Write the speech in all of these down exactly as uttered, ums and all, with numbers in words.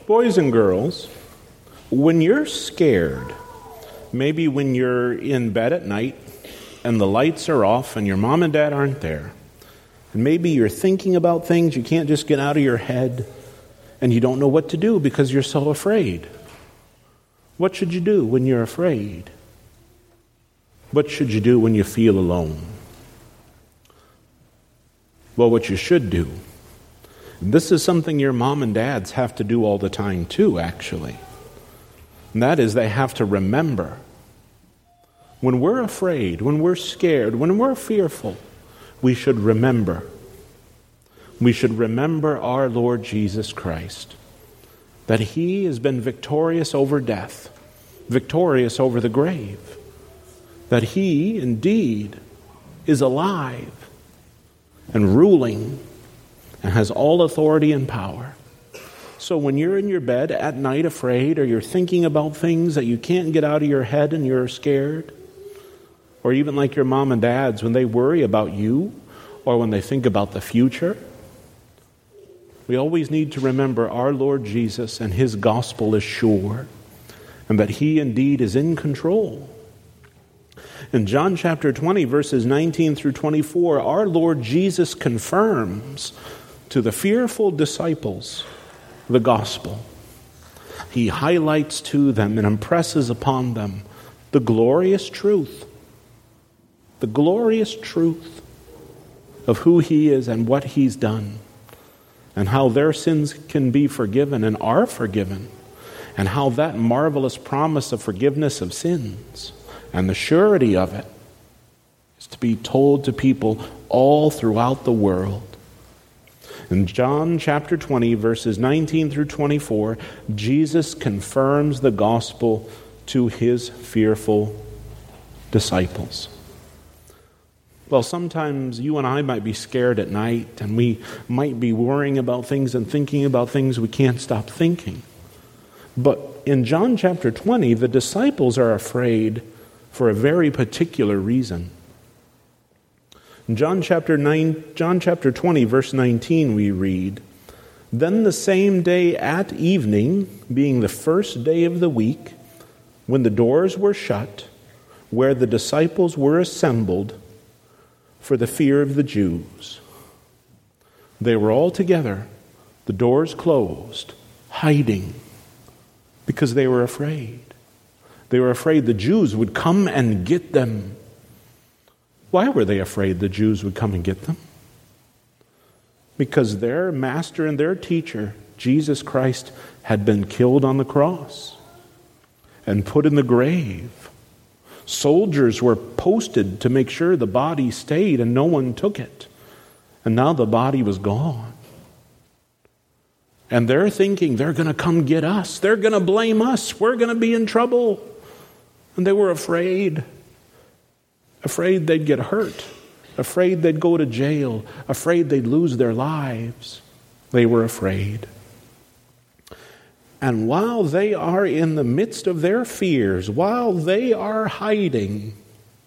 Boys and girls, when you're scared, maybe when you're in bed at night and the lights are off and your mom and dad aren't there, and maybe you're thinking about things you can't just get out of your head and you don't know what to do because you're so afraid. What should you do when you're afraid? What should you do when you feel alone? Well, what you should do, this is something your mom and dads have to do all the time too, actually. And that is they have to remember. When we're afraid, when we're scared, when we're fearful, we should remember. We should remember our Lord Jesus Christ, that He has been victorious over death, victorious over the grave, that He indeed is alive and ruling and has all authority and power. So when you're in your bed at night afraid, or you're thinking about things that you can't get out of your head and you're scared, or even like your mom and dads when they worry about you or when they think about the future, we always need to remember our Lord Jesus and His gospel is sure and that He indeed is in control. In John chapter twenty, verses nineteen through twenty-four, our Lord Jesus confirms to the fearful disciples the gospel. He highlights to them and impresses upon them the glorious truth, the glorious truth of who He is and what He's done, and how their sins can be forgiven and are forgiven, and how that marvelous promise of forgiveness of sins and the surety of it is to be told to people all throughout the world. In John chapter twenty, verses nineteen through twenty-four, Jesus confirms the gospel to His fearful disciples. Well, sometimes you and I might be scared at night, and we might be worrying about things and thinking about things we can't stop thinking. But in John chapter twenty, the disciples are afraid for a very particular reason. In John chapter nine, John chapter twenty, verse nineteen, we read, "Then the same day at evening, being the first day of the week, when the doors were shut, where the disciples were assembled for the fear of the Jews, they were all together, the doors closed, hiding, because they were afraid. They were afraid the Jews would come and get them." Why were they afraid the Jews would come and get them? Because their master and their teacher, Jesus Christ, had been killed on the cross and put in the grave. Soldiers were posted to make sure the body stayed and no one took it. And now the body was gone. And they're thinking they're going to come get us. They're going to blame us. We're going to be in trouble. And they were afraid. Afraid they'd get hurt. Afraid they'd go to jail. Afraid they'd lose their lives. They were afraid. And while they are in the midst of their fears, while they are hiding,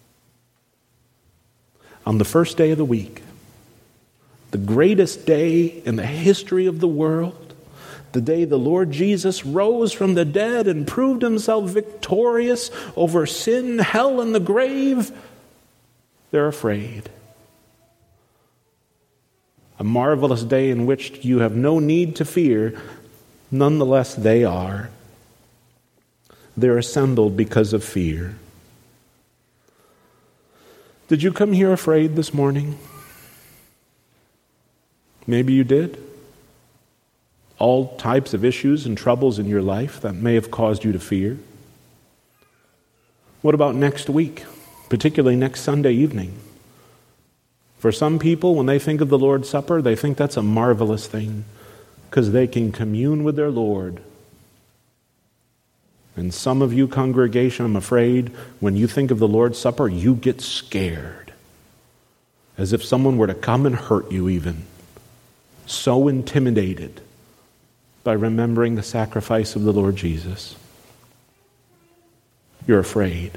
on the first day of the week, the greatest day in the history of the world, the day the Lord Jesus rose from the dead and proved Himself victorious over sin, hell, and the grave, they're afraid. A marvelous day in which you have no need to fear. Nonetheless, they are. They're assembled because of fear. Did you come here afraid this morning? Maybe you did. All types of issues and troubles in your life that may have caused you to fear. What about next week, particularly next Sunday evening? For some people, when they think of the Lord's Supper, they think that's a marvelous thing, because they can commune with their Lord. And some of you, congregation, I'm afraid, when you think of the Lord's Supper, you get scared. As if someone were to come and hurt you even. So intimidated by remembering the sacrifice of the Lord Jesus. You're afraid.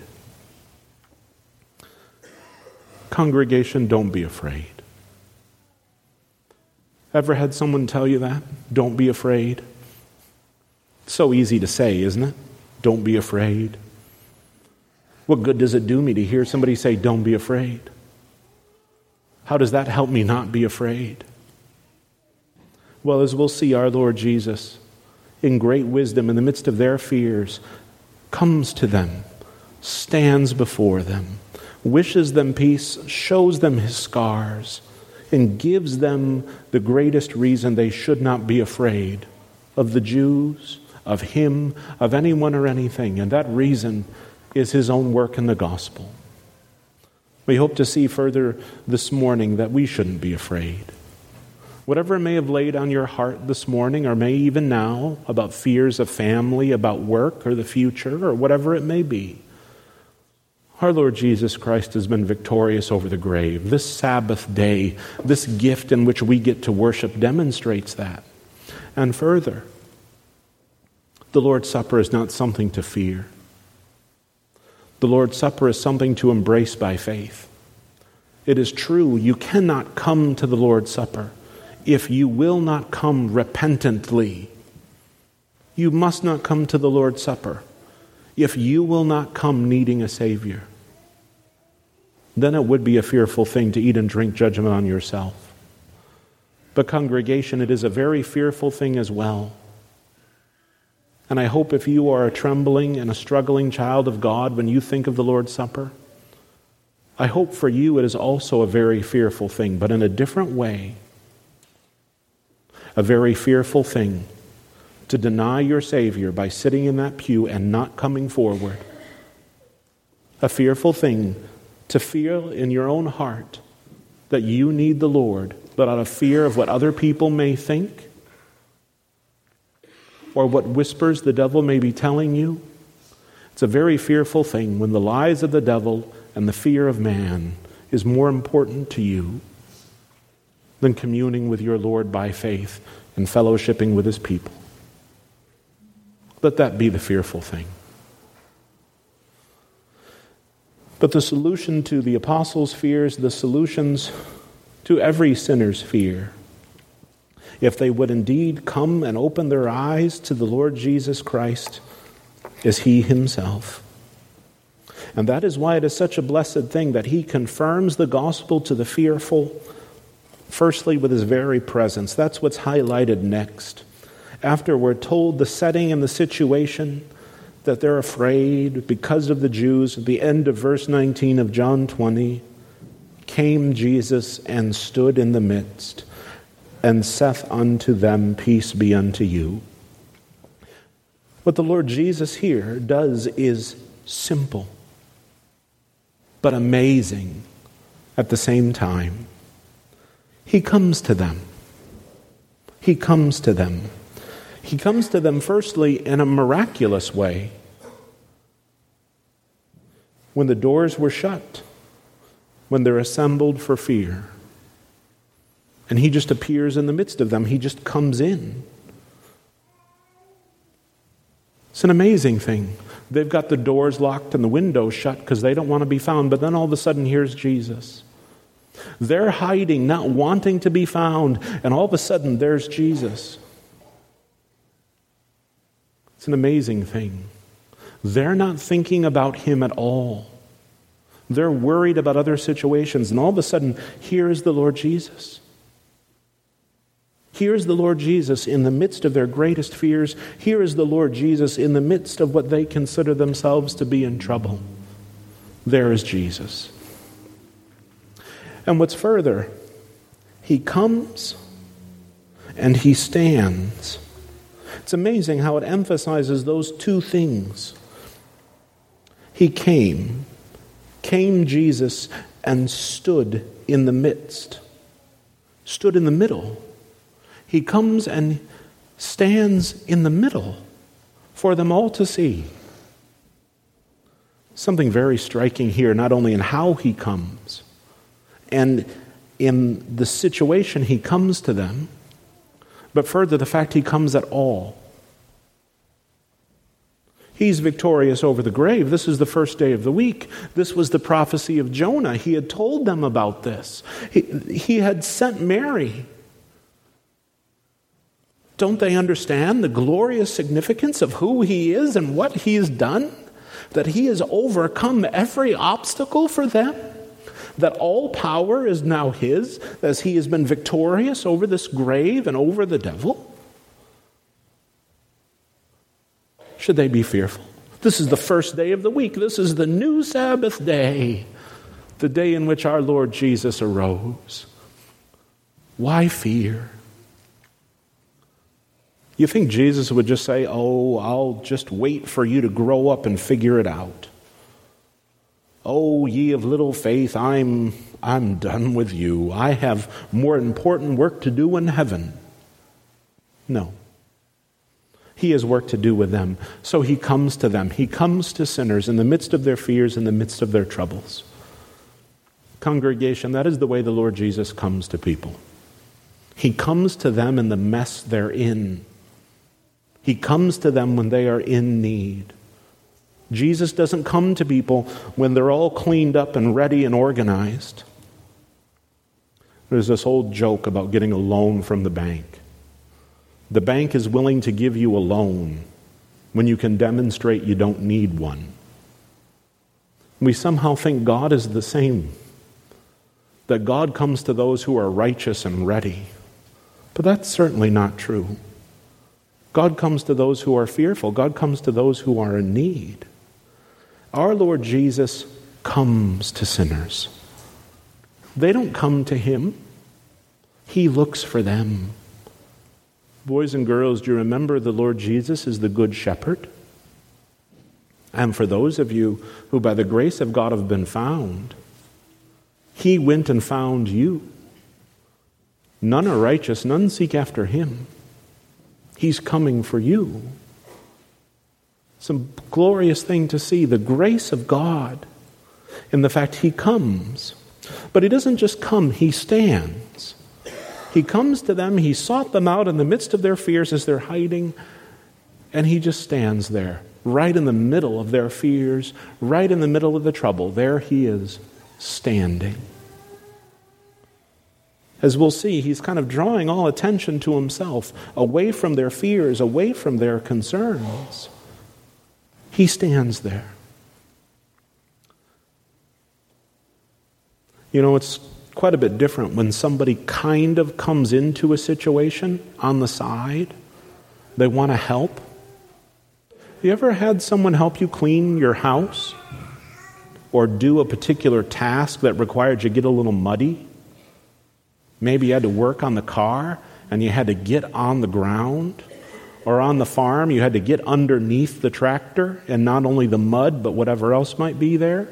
Congregation, don't be afraid. Ever had someone tell you that? Don't be afraid. It's so easy to say, isn't it? Don't be afraid. What good does it do me to hear somebody say, don't be afraid? How does that help me not be afraid? Well, as we'll see, our Lord Jesus, in great wisdom, in the midst of their fears, comes to them, stands before them, wishes them peace, shows them his scars, and gives them the greatest reason they should not be afraid of the Jews, of him, of anyone or anything. And that reason is his own work in the gospel. We hope to see further this morning that we shouldn't be afraid. Whatever may have laid on your heart this morning, or may even now, about fears of family, about work, or the future, or whatever it may be, our Lord Jesus Christ has been victorious over the grave. This Sabbath day, this gift in which we get to worship, demonstrates that. And further, the Lord's Supper is not something to fear. The Lord's Supper is something to embrace by faith. It is true, you cannot come to the Lord's Supper if you will not come repentantly. You must not come to the Lord's Supper if you will not come needing a Savior. Then it would be a fearful thing to eat and drink judgment on yourself. But congregation, it is a very fearful thing as well. And I hope if you are a trembling and a struggling child of God when you think of the Lord's Supper, I hope for you it is also a very fearful thing, but in a different way. A very fearful thing to deny your Savior by sitting in that pew and not coming forward. A fearful thing to feel in your own heart that you need the Lord, but out of fear of what other people may think, or what whispers the devil may be telling you. It's a very fearful thing when the lies of the devil and the fear of man is more important to you than communing with your Lord by faith and fellowshipping with his people. Let that be the fearful thing. But the solution to the apostles' fears, the solutions to every sinner's fear, if they would indeed come and open their eyes to the Lord Jesus Christ, is he himself. And that is why it is such a blessed thing that he confirms the gospel to the fearful, firstly with his very presence. That's what's highlighted next. After we're told the setting and the situation, that they're afraid because of the Jews, at the end of verse nineteen of John twenty, came Jesus and stood in the midst, and saith unto them, peace be unto you. What the Lord Jesus here does is simple, but amazing at the same time. He comes to them. He comes to them. He comes to them firstly in a miraculous way. When the doors were shut, when they're assembled for fear, and he just appears in the midst of them. He just comes in. It's an amazing thing. They've got the doors locked and the windows shut because they don't want to be found. But then all of a sudden, here's Jesus. They're hiding, not wanting to be found. And all of a sudden, there's Jesus. It's an amazing thing. They're not thinking about him at all. They're worried about other situations. And all of a sudden, here is the Lord Jesus. Here is the Lord Jesus in the midst of their greatest fears. Here is the Lord Jesus in the midst of what they consider themselves to be in trouble. There is Jesus. And what's further, he comes and he stands. It's amazing how it emphasizes those two things. He came, came Jesus and stood in the midst, stood in the middle. He comes and stands in the middle for them all to see. Something very striking here, not only in how he comes and in the situation he comes to them, but further the fact he comes at all. He's victorious over the grave. This is the first day of the week. This was the prophecy of Jonah. He had told them about this. He, he had sent Mary Don't they understand the glorious significance of who he is and what he has done? That he has overcome every obstacle for them? That all power is now his, as he has been victorious over this grave and over the devil? Should they be fearful? This is the first day of the week. This is the new Sabbath day, the day in which our Lord Jesus arose. Why fear? You think Jesus would just say, oh, I'll just wait for you to grow up and figure it out. Oh, ye of little faith, I'm, I'm done with you. I have more important work to do in heaven. No. He has work to do with them. So he comes to them. He comes to sinners in the midst of their fears, in the midst of their troubles. Congregation, that is the way the Lord Jesus comes to people. He comes to them in the mess they're in. He comes to them when they are in need. Jesus doesn't come to people when they're all cleaned up and ready and organized. There's this old joke about getting a loan from the bank. The bank is willing to give you a loan when you can demonstrate you don't need one. We somehow think God is the same, that God comes to those who are righteous and ready. But that's certainly not true. God comes to those who are fearful. God comes to those who are in need. Our Lord Jesus comes to sinners. They don't come to him. He looks for them. Boys and girls, do you remember the Lord Jesus is the Good Shepherd? And for those of you who by the grace of God have been found, he went and found you. None are righteous, none seek after him. He's coming for you. It's a glorious thing to see, the grace of God in the fact he comes. But he doesn't just come, he stands. He comes to them, he sought them out in the midst of their fears as they're hiding, and he just stands there, right in the middle of their fears, right in the middle of the trouble. There he is, standing. As we'll see, he's kind of drawing all attention to himself, away from their fears, away from their concerns. He stands there. You know, it's quite a bit different when somebody kind of comes into a situation on the side. They want to help. You ever had someone help you clean your house? Or do a particular task that required you to get a little muddy? Maybe you had to work on the car and you had to get on the ground. Or on the farm, you had to get underneath the tractor and not only the mud, but whatever else might be there.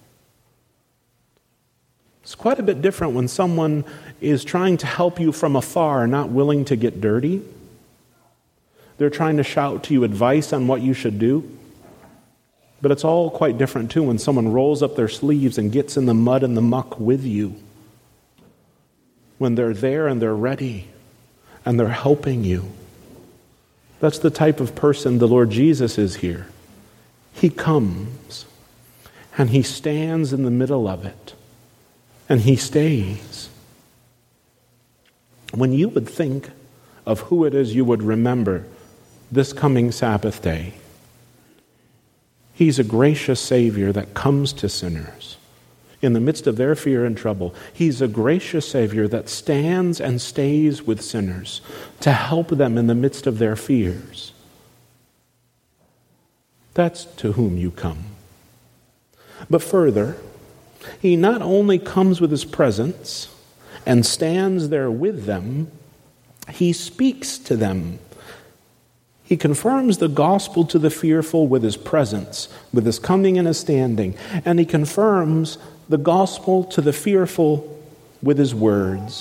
It's quite a bit different when someone is trying to help you from afar, not willing to get dirty. They're trying to shout to you advice on what you should do. But it's all quite different too when someone rolls up their sleeves and gets in the mud and the muck with you. When they're there and they're ready and they're helping you. That's the type of person the Lord Jesus is here. He comes and he stands in the middle of it and he stays. When you would think of who it is you would remember this coming Sabbath day, he's a gracious Savior that comes to sinners in the midst of their fear and trouble. He's a gracious Savior that stands and stays with sinners to help them in the midst of their fears. That's to whom you come. But further, he not only comes with his presence and stands there with them, he speaks to them. He confirms the gospel to the fearful with his presence, with his coming and his standing, and he confirms the gospel to the fearful with his words.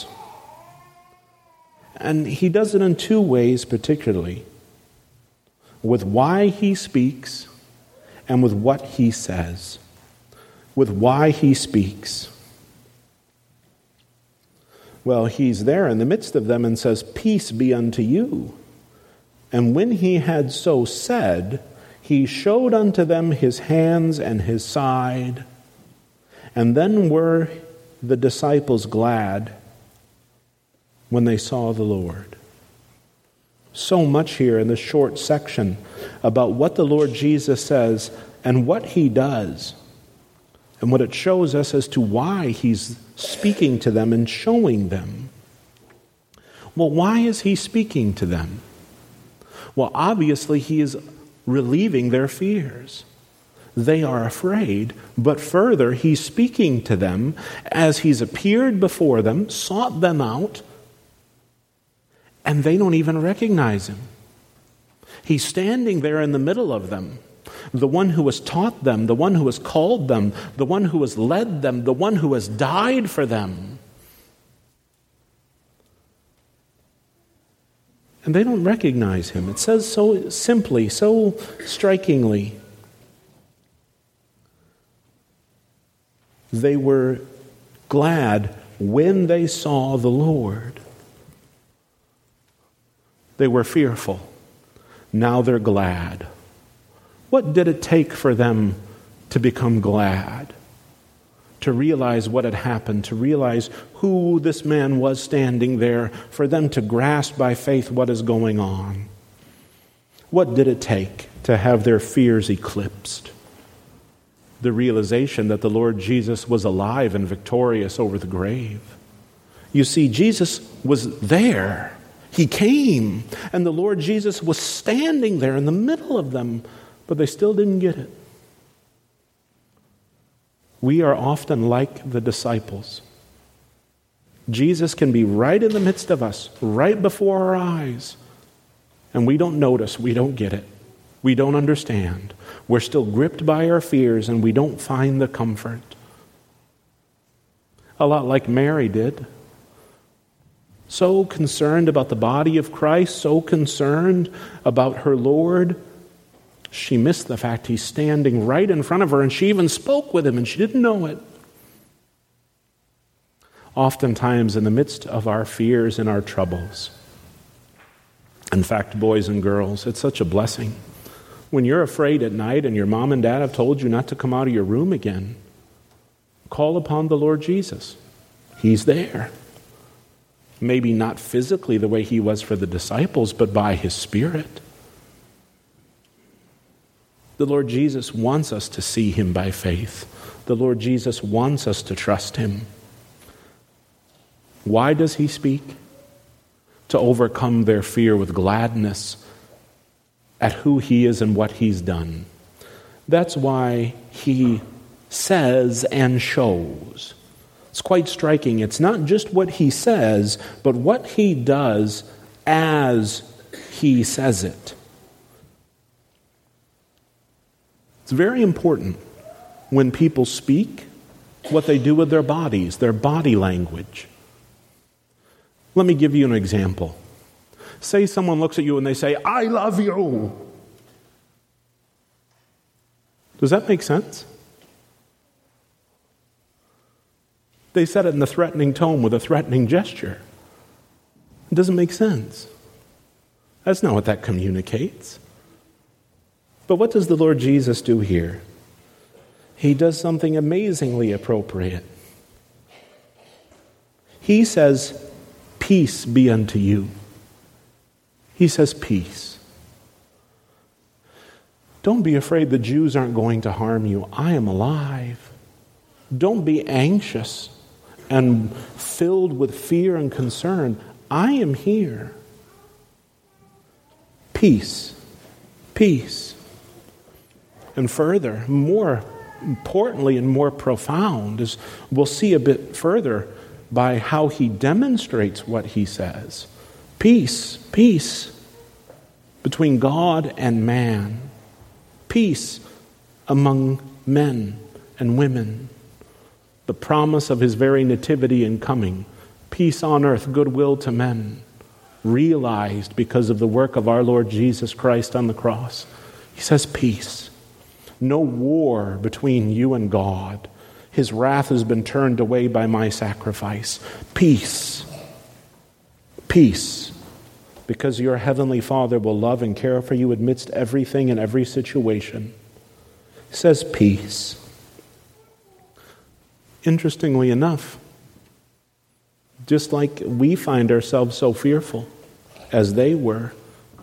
And he does it in two ways particularly, with why he speaks and with what he says. With why he speaks. Well, he's there in the midst of them and says, "Peace be unto you." And when he had so said, he showed unto them his hands and his side. And then were the disciples glad when they saw the Lord. so much here in this short section about what the Lord Jesus says and what he does, and what it shows us as to why he's speaking to them and showing them. Well, why is he speaking to them? Well, obviously he is relieving their fears. They are afraid, but further, he's speaking to them as he's appeared before them, sought them out, and they don't even recognize him. He's standing there in the middle of them, the one who has taught them, the one who has called them, the one who has led them, the one who has died for them. And they don't recognize him. It says so simply, so strikingly. They were glad when they saw the Lord. They were fearful. Now they're glad. What did it take for them to become glad? To realize what had happened, to realize who this man was standing there, for them to grasp by faith what is going on. What did it take to have their fears eclipsed? The realization that the Lord Jesus was alive and victorious over the grave. You see, Jesus was there. He came, and the Lord Jesus was standing there in the middle of them, but they still didn't get it. We are often like the disciples. Jesus can be right in the midst of us, right before our eyes, and we don't notice, we don't get it. We don't understand. We're still gripped by our fears, and we don't find the comfort. A lot like Mary did. So concerned about the body of Christ, so concerned about her Lord, she missed the fact he's standing right in front of her, and she even spoke with him, and she didn't know it. Oftentimes, in the midst of our fears and our troubles, in fact, boys and girls, it's such a blessing. When you're afraid at night and your mom and dad have told you not to come out of your room again, call upon the Lord Jesus. He's there. Maybe not physically the way he was for the disciples, but by his Spirit. The Lord Jesus wants us to see him by faith. The Lord Jesus wants us to trust him. Why does he speak? To overcome their fear with gladness at who he is and what he's done. That's why he says and shows. It's quite striking. It's not just what he says, but what he does as he says it. It's very important when people speak what they do with their bodies, their body language. Let me give you an example. Say someone looks at you and they say, "I love you." Does that make sense? They said it in a threatening tone with a threatening gesture. It doesn't make sense. That's not what that communicates. But what does the Lord Jesus do here? He does something amazingly appropriate. He says, "Peace be unto you." He says, "Peace." Don't be afraid the Jews aren't going to harm you. I am alive. Don't be anxious and filled with fear and concern. I am here. Peace. Peace. And further, more importantly and more profound, is we'll see a bit further by how he demonstrates what he says. Peace, peace between God and man. Peace among men and women. The promise of his very nativity and coming. Peace on earth, goodwill to men. Realized because of the work of our Lord Jesus Christ on the cross. He says peace. No war between you and God. His wrath has been turned away by my sacrifice. Peace. Peace. Because your heavenly Father will love and care for you amidst everything and every situation. He says peace. Interestingly enough, just like we find ourselves so fearful as they were,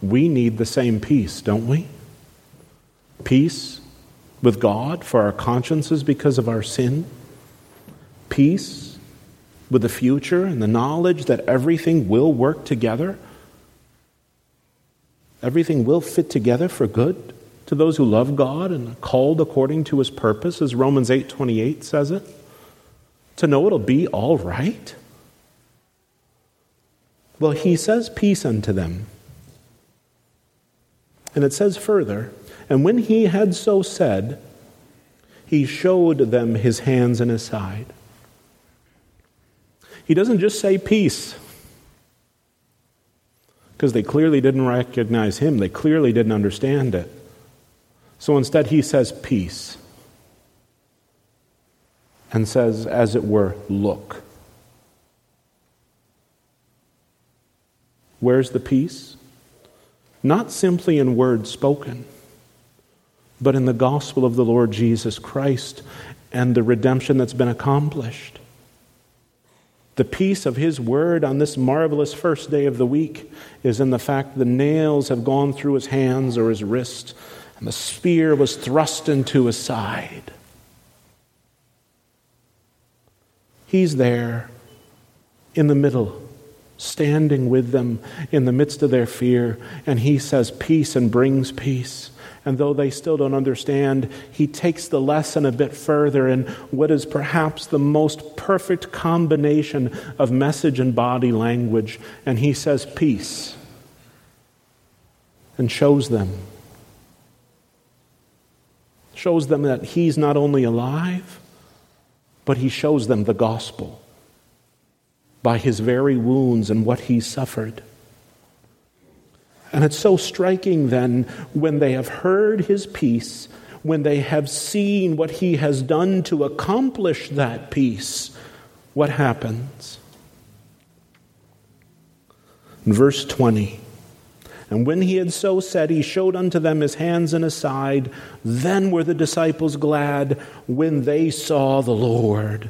We need the same peace, don't we? Peace with God for our consciences because of our sin. Peace with the future and the knowledge that everything will work together. Everything will fit together for good to those who love God and are called according to His purpose, as Romans eight twenty-eight says it. To know it'll be all right. Well, He says peace unto them. And it says further, and when He had so said, He showed them His hands and His side. He doesn't just say peace, because they clearly didn't recognize Him. They clearly didn't understand it. So instead He says peace. And says, as it were, look. Where's the peace? Not simply in words spoken, but in the gospel of the Lord Jesus Christ and the redemption that's been accomplished. The peace of His word on this marvelous first day of the week is in the fact the nails have gone through His hands or His wrist, and the spear was thrust into His side. He's there in the middle, standing with them in the midst of their fear, and He says peace and brings peace. And though they still don't understand, He takes the lesson a bit further in what is perhaps the most perfect combination of message and body language. And He says peace and shows them. Shows them that He's not only alive, but He shows them the gospel by His very wounds and what He suffered. And it's so striking then when they have heard His peace, when they have seen what He has done to accomplish that peace, what happens? In verse twenty, and when He had so said, He showed unto them His hands and His side. Then were the disciples glad when they saw the Lord.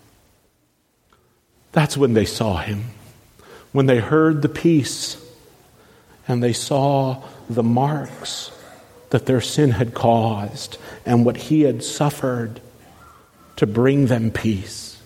That's when they saw Him. When they heard the peace and they saw the marks that their sin had caused and what He had suffered to bring them peace.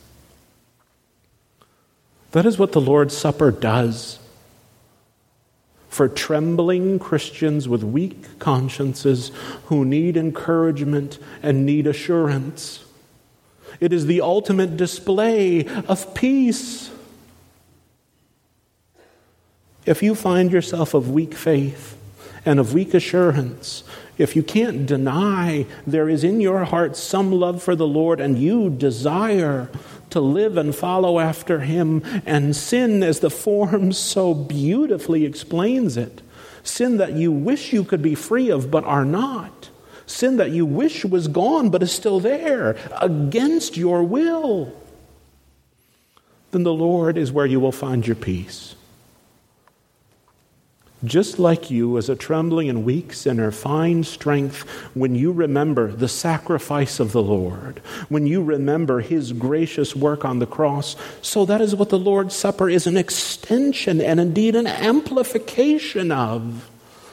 That is what the Lord's Supper does for trembling Christians with weak consciences who need encouragement and need assurance. It is the ultimate display of peace. If you find yourself of weak faith and of weak assurance, if you can't deny there is in your heart some love for the Lord and you desire to live and follow after Him, and sin, as the form so beautifully explains it, sin that you wish you could be free of but are not, sin that you wish was gone but is still there against your will, then the Lord is where you will find your peace. Just like you, as a trembling and weak sinner, find strength when you remember the sacrifice of the Lord, when you remember His gracious work on the cross. So that is what the Lord's Supper is, an extension and indeed an amplification of.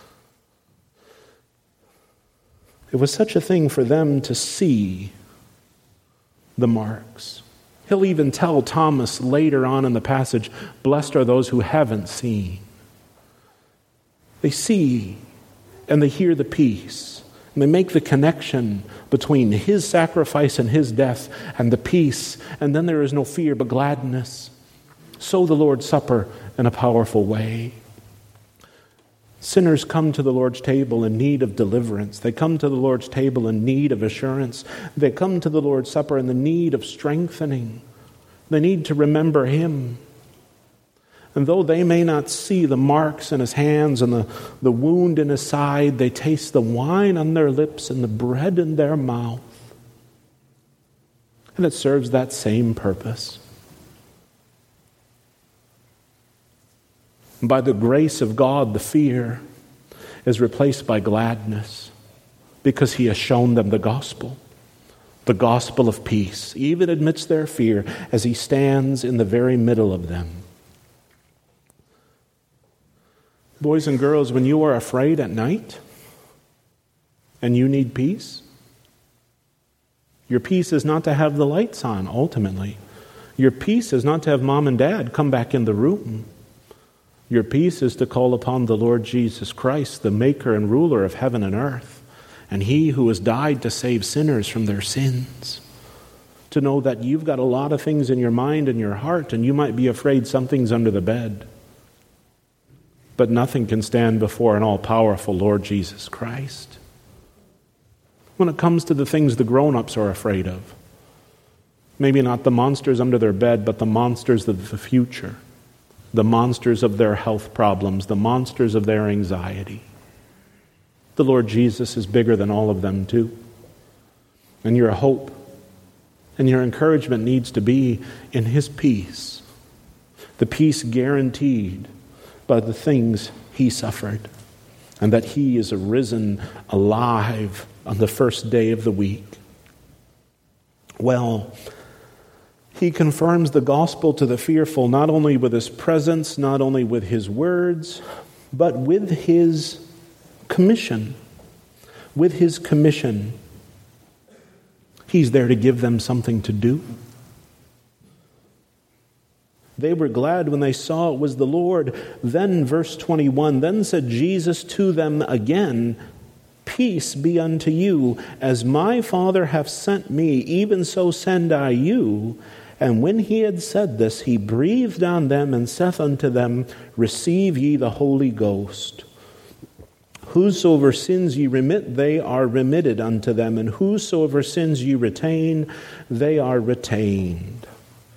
It was such a thing for them to see the marks. He'll even tell Thomas later on in the passage, blessed are those who haven't seen. They see and they hear the peace. And they make the connection between His sacrifice and His death and the peace. And then there is no fear but gladness. So the Lord's Supper in a powerful way. Sinners come to the Lord's table in need of deliverance. They come to the Lord's table in need of assurance. They come to the Lord's Supper in the need of strengthening. They need to remember Him. And though they may not see the marks in His hands and the, the wound in His side, they taste the wine on their lips and the bread in their mouth. And it serves that same purpose. By the grace of God, the fear is replaced by gladness because He has shown them the gospel, the gospel of peace, even amidst their fear as He stands in the very middle of them. Boys and girls, when you are afraid at night and you need peace, your peace is not to have the lights on, ultimately. Your peace is not to have mom and dad come back in the room. Your peace is to call upon the Lord Jesus Christ, the maker and ruler of heaven and earth, and he who has died to save sinners from their sins. To know that you've got a lot of things in your mind and your heart, and you might be afraid something's under the bed. But nothing can stand before an all-powerful Lord Jesus Christ. When it comes to the things the grown-ups are afraid of, maybe not the monsters under their bed, but the monsters of the future, the monsters of their health problems, the monsters of their anxiety. The Lord Jesus is bigger than all of them too. And your hope and your encouragement needs to be in his peace, the peace guaranteed by the things he suffered, and that he is arisen alive on the first day of the week. Well, he confirms the gospel to the fearful not only with his presence, not only with his words, but with his commission. With his commission. He's there to give them something to do. They were glad when they saw it was the Lord. Then, verse twenty-one, then said Jesus to them again, peace be unto you. As my Father hath sent me, even so send I you. And when he had said this, he breathed on them and saith unto them, receive ye the Holy Ghost. Whosoever sins ye remit, they are remitted unto them. And whosoever sins ye retain, they are retained.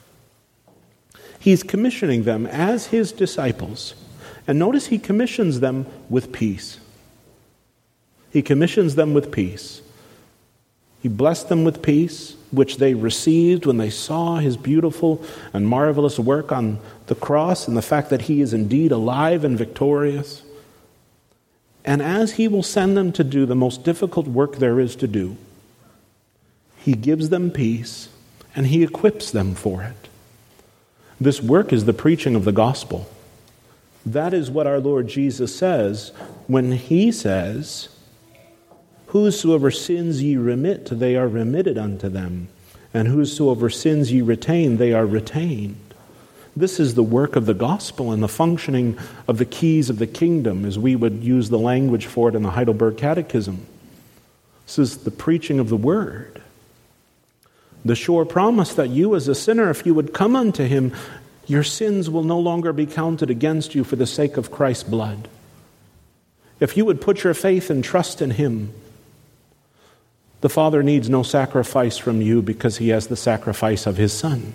He's commissioning them as his disciples. And notice he commissions them with peace. He commissions them with peace. He blessed them with peace, which they received when they saw his beautiful and marvelous work on the cross and the fact that he is indeed alive and victorious. And as he will send them to do the most difficult work there is to do, he gives them peace and he equips them for it. This work is the preaching of the gospel. That is what our Lord Jesus says when he says, whosoever sins ye remit, they are remitted unto them. And whosoever sins ye retain, they are retained. This is the work of the gospel and the functioning of the keys of the kingdom, as we would use the language for it in the Heidelberg Catechism. This is the preaching of the word. The sure promise that you as a sinner, if you would come unto him, your sins will no longer be counted against you for the sake of Christ's blood. If you would put your faith and trust in him, the Father needs no sacrifice from you because he has the sacrifice of his Son.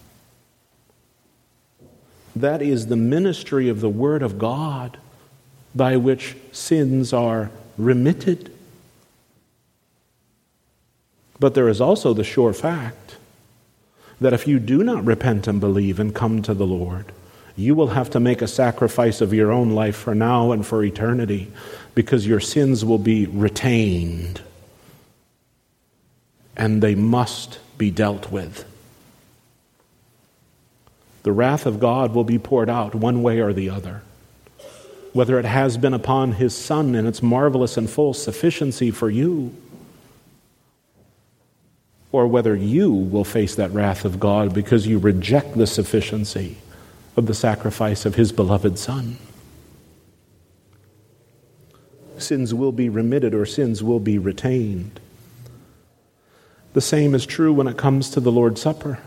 That is the ministry of the Word of God by which sins are remitted. But there is also the sure fact that if you do not repent and believe and come to the Lord, you will have to make a sacrifice of your own life for now and for eternity, because your sins will be retained and they must be dealt with. The wrath of God will be poured out one way or the other. Whether it has been upon his Son in its marvelous and full sufficiency for you, or whether you will face that wrath of God because you reject the sufficiency of the sacrifice of his beloved Son. Sins will be remitted or sins will be retained. The same is true when it comes to the Lord's Supper.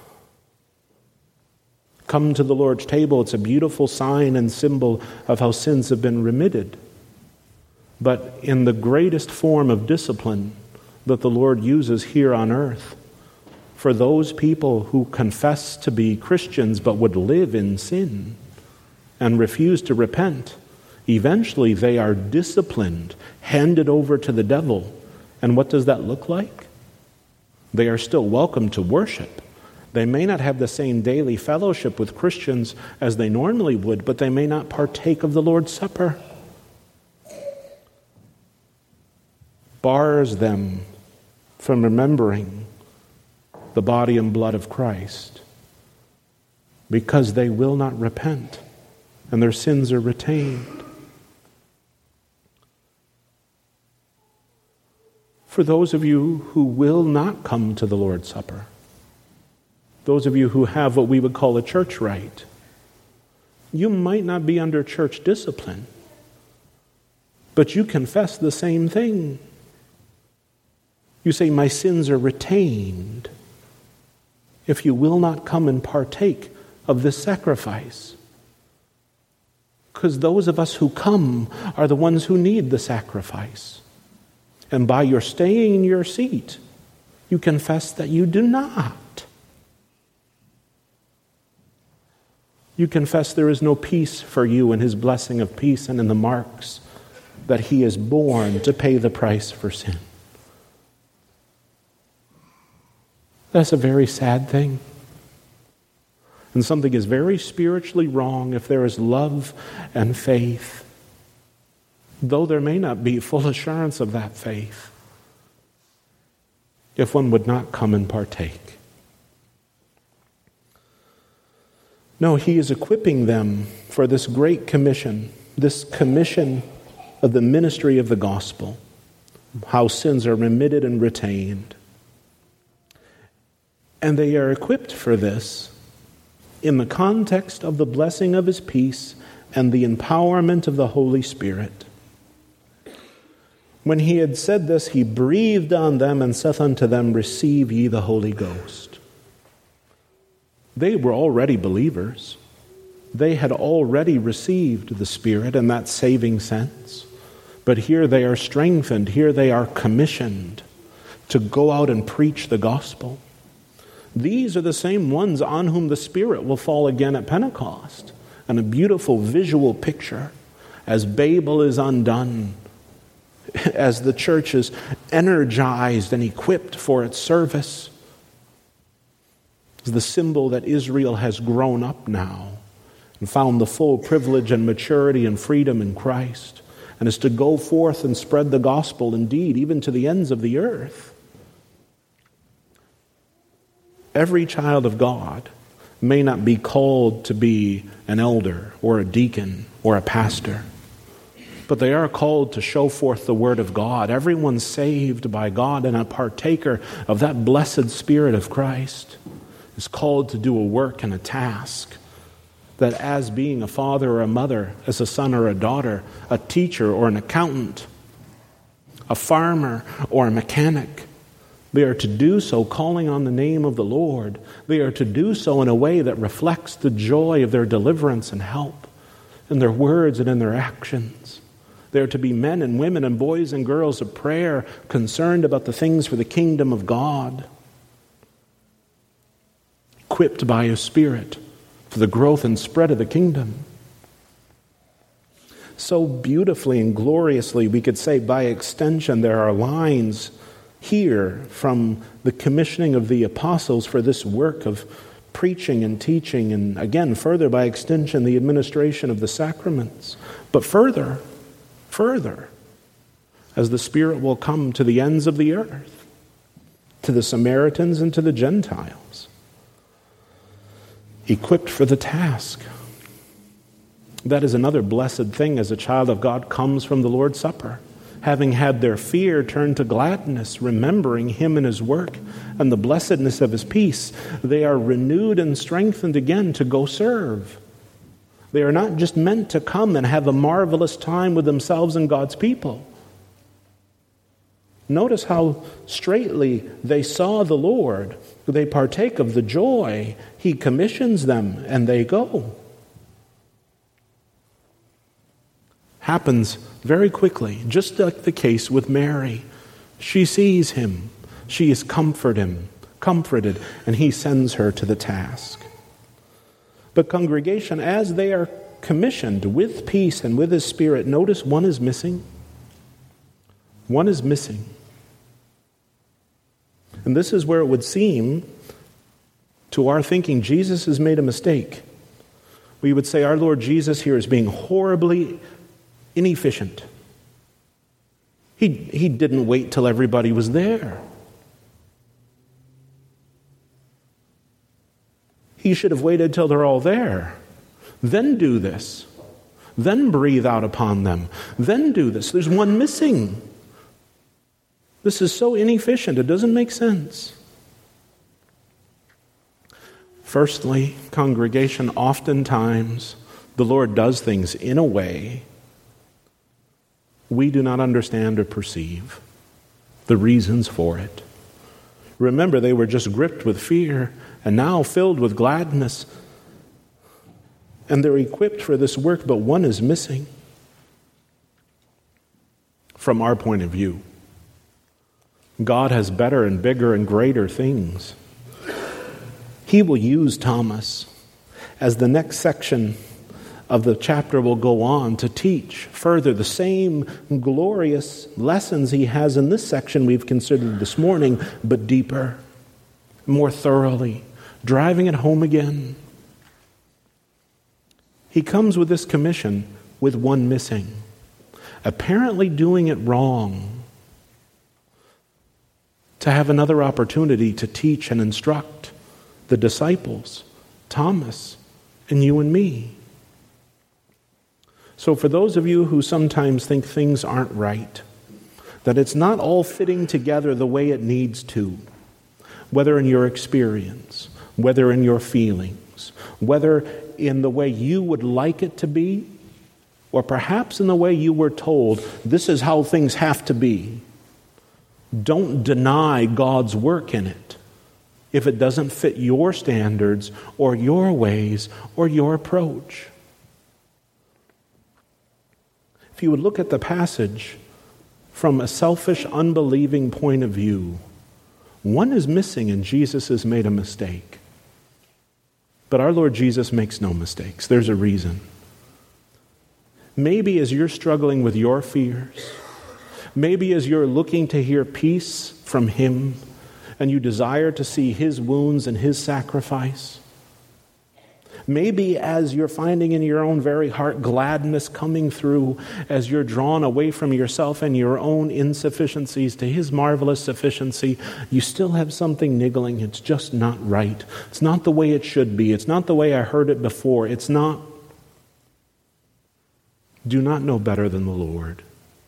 Come to the Lord's table, it's a beautiful sign and symbol of how sins have been remitted. But in the greatest form of discipline that the Lord uses here on earth, for those people who confess to be Christians but would live in sin and refuse to repent, eventually they are disciplined, handed over to the devil. And what does that look like? They are still welcome to worship. They may not have the same daily fellowship with Christians as they normally would, but they may not partake of the Lord's Supper. Bars them from remembering the body and blood of Christ because they will not repent. and their sins are retained. For those of you who will not come to the Lord's Supper, those of you who have what we would call a church rite, you might not be under church discipline, but you confess the same thing. You say, my sins are retained if you will not come and partake of this sacrifice. Because those of us who come are the ones who need the sacrifice. And by your staying in your seat, you confess that you do not. You confess there is no peace for you in his blessing of peace and in the marks that he is born to pay the price for sin. That's a very sad thing. And something is very spiritually wrong if there is love and faith, though there may not be full assurance of that faith, if one would not come and partake. No, he is equipping them for this great commission, this commission of the ministry of the gospel, how sins are remitted and retained. And they are equipped for this in the context of the blessing of his peace and the empowerment of the Holy Spirit. When he had said this, he breathed on them and saith unto them, receive ye the Holy Ghost. They were already believers. They had already received the Spirit in that saving sense. But here they are strengthened. Here they are commissioned to go out and preach the gospel. These are the same ones on whom the Spirit will fall again at Pentecost. And a beautiful visual picture as Babel is undone, as the church is energized and equipped for its service. As the symbol that Israel has grown up now and found the full privilege and maturity and freedom in Christ, and is to go forth and spread the gospel, indeed, even to the ends of the earth. Every child of God may not be called to be an elder or a deacon or a pastor, but they are called to show forth the word of God. Everyone saved by God and a partaker of that blessed Spirit of Christ is called to do a work and a task that, as being a father or a mother, as a son or a daughter, a teacher or an accountant, a farmer or a mechanic, they are to do so calling on the name of the Lord. They are to do so in a way that reflects the joy of their deliverance and help in their words and in their actions. They are to be men and women and boys and girls of prayer, concerned about the things for the kingdom of God, equipped by His Spirit for the growth and spread of the kingdom. So beautifully and gloriously, we could say by extension, there are lines here from the commissioning of the apostles for this work of preaching and teaching, and again, further by extension, the administration of the sacraments. But further, further, as the Spirit will come to the ends of the earth, to the Samaritans and to the Gentiles, equipped for the task. That is another blessed thing as a child of God comes from the Lord's Supper, having had their fear turned to gladness, remembering Him and His work and the blessedness of His peace. They are renewed and strengthened again to go serve. They are not just meant to come and have a marvelous time with themselves and God's people. Notice how straightly they saw the Lord. They partake of the joy. He commissions them and they go. Happens very quickly, just like the case with Mary. She sees Him. She is comforted, comforted, and He sends her to the task. But congregation, as they are commissioned with peace and with His Spirit, notice one is missing. One is missing. And this is where it would seem, to our thinking, Jesus has made a mistake. We would say our Lord Jesus here is being horribly inefficient. He, he didn't wait till everybody was there. He should have waited till they're all there. Then do this. then breathe out upon them, then do this. There's one missing. This is so inefficient, it doesn't make sense. Firstly, congregation, oftentimes the Lord does things in a way we do not understand or perceive the reasons for it. Remember, they were just gripped with fear and now filled with gladness. And they're equipped for this work, but one is missing. From our point of view, God has better and bigger and greater things. He will use Thomas, as the next section of the chapter will go on, to teach further the same glorious lessons he has in this section we've considered this morning, but deeper, more thoroughly, driving it home again. He comes with this commission with one missing, apparently doing it wrong, to have another opportunity to teach and instruct the disciples, Thomas, and you and me. So for those of you who sometimes think things aren't right, that it's not all fitting together the way it needs to, whether in your experience, whether in your feelings, whether in the way you would like it to be, or perhaps in the way you were told, this is how things have to be. Don't deny God's work in it if it doesn't fit your standards or your ways or your approach. If you would look at the passage from a selfish, unbelieving point of view, one is missing and Jesus has made a mistake. But our Lord Jesus makes no mistakes. There's a reason. Maybe as you're struggling with your fears, maybe as you're looking to hear peace from Him, and you desire to see His wounds and His sacrifice, maybe as you're finding in your own very heart gladness coming through as you're drawn away from yourself and your own insufficiencies to His marvelous sufficiency, you still have something niggling. It's just not right. It's not the way it should be. It's not the way I heard it before. It's not. Do not know better than the Lord.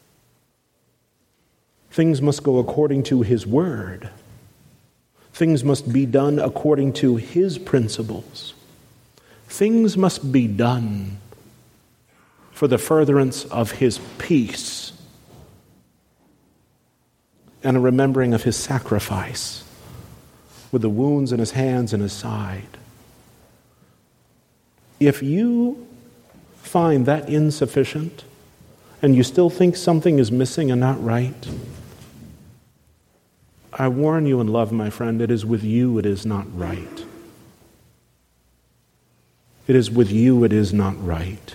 Things must go according to His word. Things must be done according to His principles. Things must be done for the furtherance of His peace and a remembering of His sacrifice with the wounds in His hands and His side. If you find that insufficient and you still think something is missing and not right, I warn you in love, my friend, it is with you it is not right. It is with you it is not right.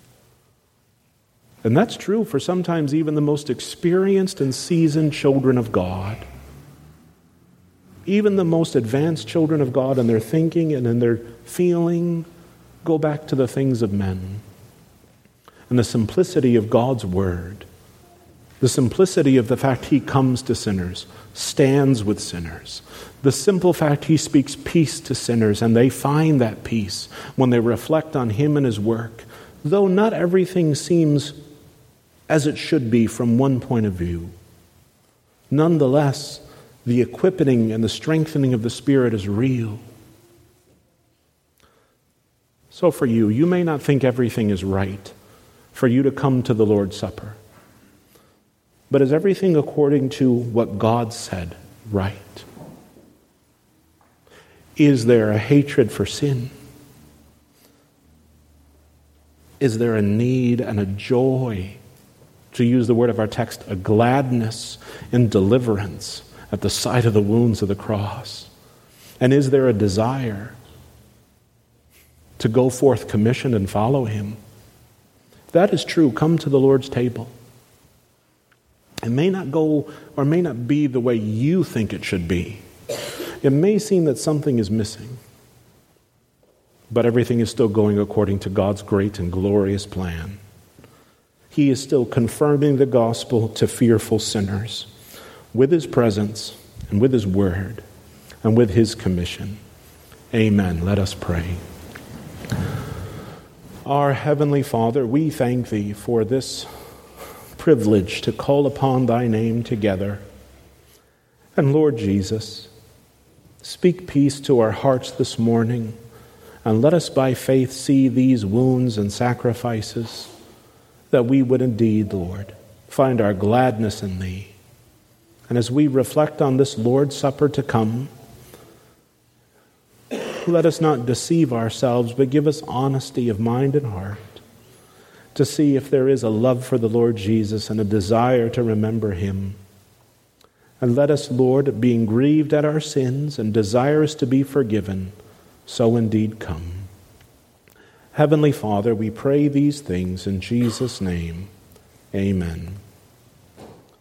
And that's true for sometimes even the most experienced and seasoned children of God. Even the most advanced children of God in their thinking and in their feeling go back to the things of men. And the simplicity of God's word, the simplicity of the fact He comes to sinners, stands with sinners, the simple fact He speaks peace to sinners, and they find that peace when they reflect on Him and His work, though not everything seems as it should be from one point of view. Nonetheless, the equipping and the strengthening of the Spirit is real. So for you, you may not think everything is right for you to come to the Lord's Supper. But is everything according to what God said right? Is there a hatred for sin? Is there a need and a joy, to use the word of our text, a gladness in deliverance at the sight of the wounds of the cross? And is there a desire to go forth commissioned and follow Him? If that is true, come to the Lord's table. It may not go or may not be the way you think it should be. It may seem that something is missing, but everything is still going according to God's great and glorious plan. He is still confirming the gospel to fearful sinners with His presence and with His word and with His commission. Amen. Let us pray. Our Heavenly Father, we thank Thee for this privilege to call upon Thy name together. And Lord Jesus, speak peace to our hearts this morning, and let us by faith see these wounds and sacrifices, that we would indeed, Lord, find our gladness in Thee. And as we reflect on this Lord's Supper to come, let us not deceive ourselves, but give us honesty of mind and heart to see if there is a love for the Lord Jesus and a desire to remember Him. And let us, Lord, being grieved at our sins and desirous to be forgiven, so indeed come. Heavenly Father, we pray these things in Jesus' name. Amen.